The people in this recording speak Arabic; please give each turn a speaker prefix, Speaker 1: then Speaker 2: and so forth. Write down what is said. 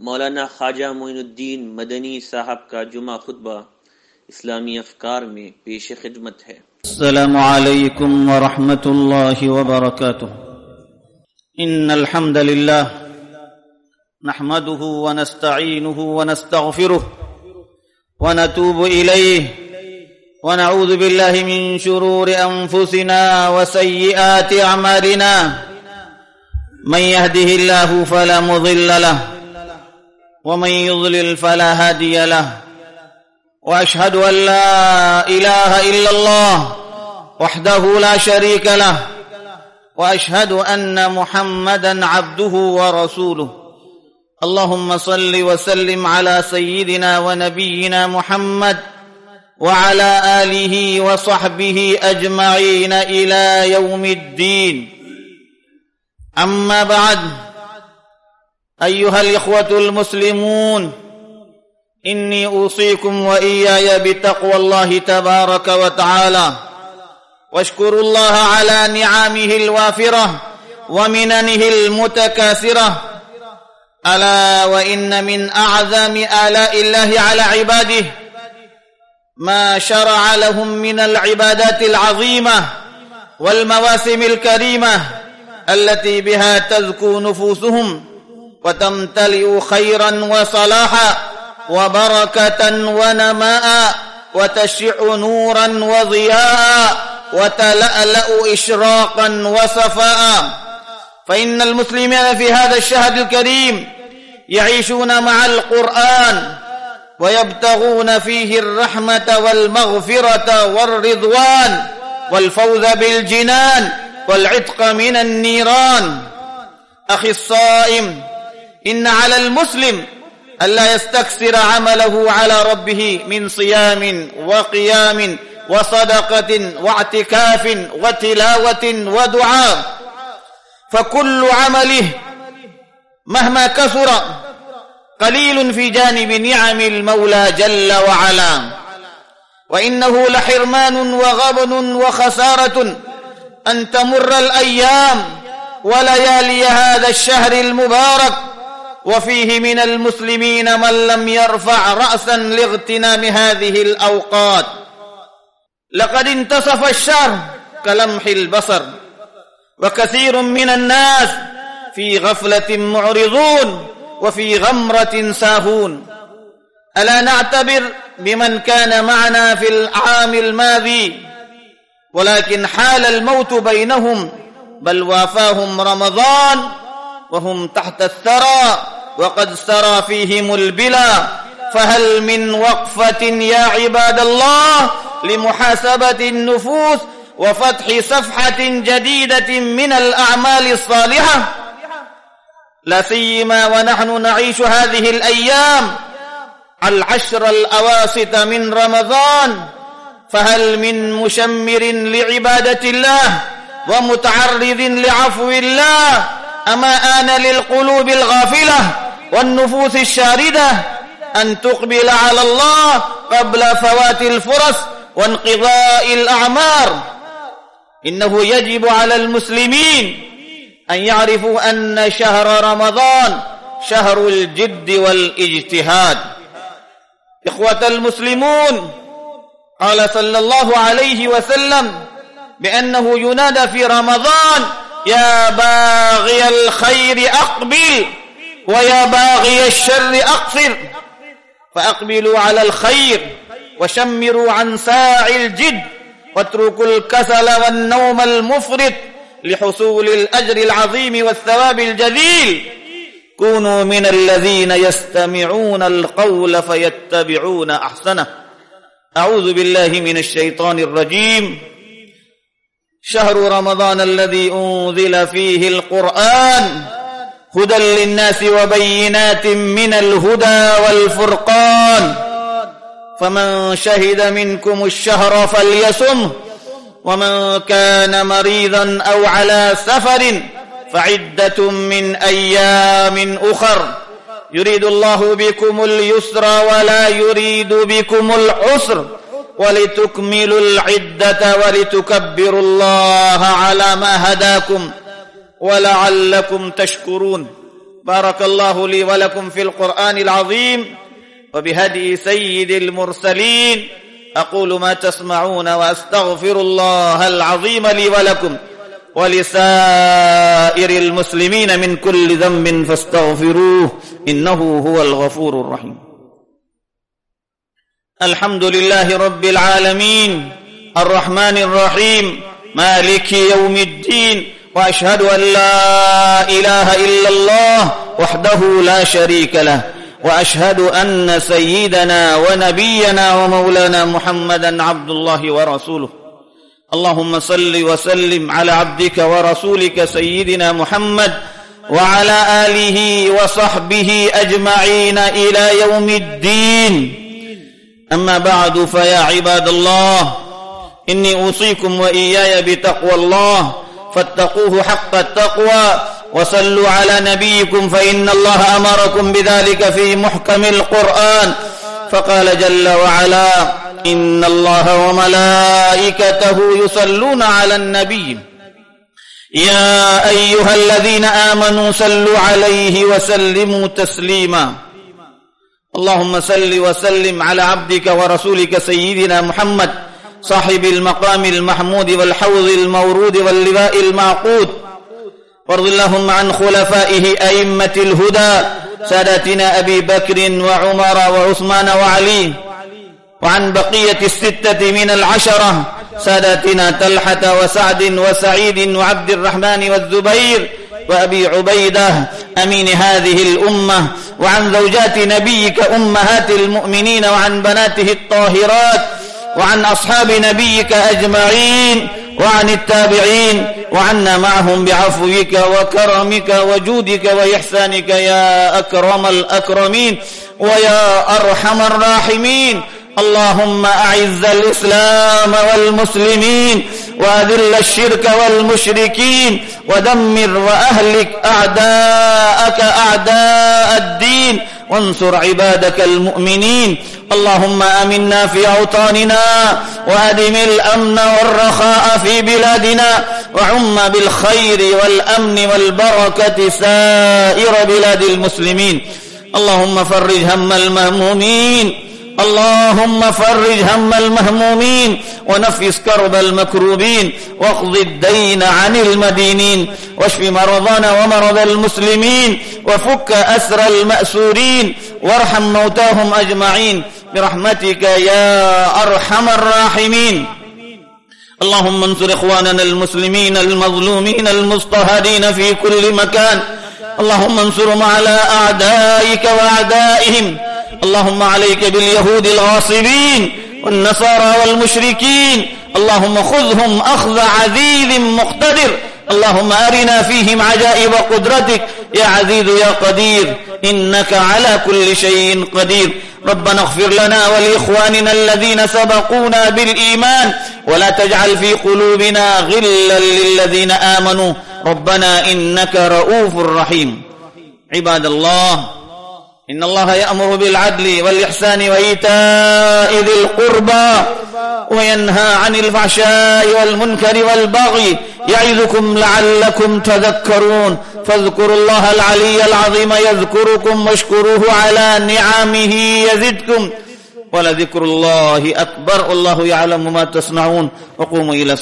Speaker 1: मौलाना ख्वाजा मोइनुद्दीन मदनी साहब का जुमा खुतबा इस्लामी अफकार में पेश खिदमत है।
Speaker 2: अस्सलामु अलैकुम व रहमतुल्लाहि व बरकातुहू। इन्नल हम्दलिल्लाह नहमदुहु व नस्तईनुहु व नस्तगफिरुह व नतूबु इलैहि व नऊज़ु बिल्लाहि मिन शुरूरि अनफुसिना व सय्यिआति अमालिना मन यहदिहिल्लाहु फला मुضिल्ल लहु ومن يضلل فلا هادي له واشهد ان لا اله الا الله وحده لا شريك له واشهد ان محمدا عبده ورسوله اللهم صل وسلم على سيدنا ونبينا محمد وعلى اله وصحبه اجمعين الى يوم الدين. اما بعد، أيها الإخوة المسلمون، إني أوصيكم وإياي بتقوى الله تبارك وتعالى، واشكروا الله على نعمه الوافرة ومننه المتكاثرة. ألا وإن من أعظم آلاء الله على عباده ما شرع لهم من العبادات العظيمة والمواسم الكريمة التي بها تزكو نفوسهم وتمتلئ خيرا وصلاحا وبركة ونماء وتشع نورا وضياء وتلألأ إشراقا وصفاء. فإن المسلمين في هذا الشهر الكريم يعيشون مع القرآن ويبتغون فيه الرحمة والمغفرة والرضوان والفوز بالجنان والعتق من النيران. أخي الصائم، إن على المسلم ألا يستكثر عمله على ربه من صيام وقيام وصدقة واعتكاف وتلاوة ودعاء، فكل عمله مهما كثر قليل في جانب نعم المولى جل وعلا، وإنه لحرمان وغبن وخسارة أن تمر الأيام وليالي هذا الشهر المبارك وفيه من المسلمين من لم يرفع رأسا لاغتنام هذه الأوقات. لقد انتصف الشهر كلمح البصر، وكثير من الناس في غفلة معرضون وفي غمرة ساهون. ألا نعتبر بمن كان معنا في العام الماضي ولكن حال الموت بينهم، بل وافاهم رمضان وهم تحت الثرى وقد سرى فيهم البلا. فهل من وقفة يا عباد الله لمحاسبة النفوس وفتح صفحة جديدة من الأعمال الصالحة؟ لا سيما ونحن نعيش هذه الأيام العشر الأواسط من رمضان، فهل من مشمر لعبادة الله ومتعرض لعفو الله؟ أما آن للقلوب الغافلة والنفوس الشاردة أن تقبل على الله قبل فوات الفرص وانقضاء الأعمار؟ إنه يجب على المسلمين أن يعرفوا أن شهر رمضان شهر الجد والاجتهاد. إخوة المسلمون، قال صلى الله عليه وسلم بأنه ينادى في رمضان: يا باغي الخير أقبل ويا باغي الشر أقصر. فأقبلوا على الخير وشمروا عن ساعي الجد واتركوا الكسل والنوم المفرط لحصول الأجر العظيم والثواب الجزيل. كونوا من الذين يستمعون القول فيتبعون أحسنه. أعوذ بالله من الشيطان الرجيم. شهر رمضان الذي أنزل فيه القرآن هدى للناس وبينات من الهدى والفرقان، فمن شهد منكم الشهر فليصمه، ومن كان مريضا أو على سفر فعدة من أيام أخر، يريد الله بكم اليسر ولا يريد بكم العسر، ولتكملوا العدة ولتكبروا الله على ما هداكم ولعلكم تشكرون. بارك الله لي ولكم في القرآن العظيم وبهدي سيد المرسلين. أقول ما تسمعون وأستغفر الله العظيم لي ولكم ولسائر المسلمين من كل ذنب فاستغفروه إنه هو الغفور الرحيم. الحمد لله رب العالمين الرحمن الرحيم مالك يوم الدين، وأشهد أن لا إله إلا الله وحده لا شريك له، وأشهد أن سيدنا ونبينا ومولانا محمدا عبد الله ورسوله. اللهم صل وسلم على عبدك ورسولك سيدنا محمد وعلى آله وصحبه أجمعين إلى يوم الدين. أما بعد، فيا عباد الله، إني أوصيكم وإياي بتقوى الله، فاتقوه حق التقوى وصلوا على نبيكم، فإن الله أمركم بذلك في محكم القرآن، فقال جل وعلا: إن الله وملائكته يصلون على النبي يا أيها الذين آمنوا صلوا عليه وسلموا تسليما. اللهم صل وسلم على عبدك ورسولك سيدنا محمد صاحب المقام المحمود والحوض المورود واللواء المعقود، وارض اللهم عن خلفائه أئمة الهدى ساداتنا أبي بكر وعمر وعثمان وعلي، وعن بقية الستة من العشرة ساداتنا طلحة وسعد وسعيد وعبد الرحمن والزبير وأبي عبيدة أمين هذه الأمة، وعن زوجات نبيك أمهات المؤمنين، وعن بناته الطاهرات، وعن أصحاب نبيك أجمعين، وعن التابعين، وعنا معهم بعفوك وكرمك وجودك وإحسانك يا أكرم الأكرمين ويا أرحم الراحمين. اللهم أعز الإسلام والمسلمين وأذل الشرك والمشركين ودمر وأهلك أعداءك أعداء الدين وانصر عبادك المؤمنين. اللهم آمنا في أوطاننا وأدم الأمن والرخاء في بلادنا، وعم بالخير والأمن والبركة سائر بلاد المسلمين. اللهم فرج هم المهمومين، اللهم فرج هم المهمومين ونفس كرب المكروبين، واقض الدين عن المدينين، واشف مرضانا ومرضى المسلمين، وفك أسر المأسورين، وارحم موتاهم أجمعين برحمتك يا أرحم الراحمين. اللهم انصر إخواننا المسلمين المظلومين المضطهدين في كل مكان، اللهم انصرهم على أعدائك وأعدائهم. اللهم عليك باليهود الغاصبين والنصارى والمشركين، اللهم خذهم أخذ عزيز مقتدر. اللهم أرنا فيهم عجائب قدرتك يا عزيز يا قدير، إنك على كل شيء قدير. ربنا اغفر لنا ولإخواننا الذين سبقونا بالإيمان، ولا تجعل في قلوبنا غلا للذين آمنوا، ربنا إنك رؤوف رحيم. عباد الله، إن الله يأمر بالعدل والإحسان وإيتاء ذي القربى وينهى عن الفحشاء والمنكر والبغي، يعظكم لعلكم تذكرون. فاذكروا الله العلي العظيم يذكركم، واشكروه على نعمه يزدكم، ولذكر الله أكبر، والله يعلم ما تصنعون. وقوموا إلى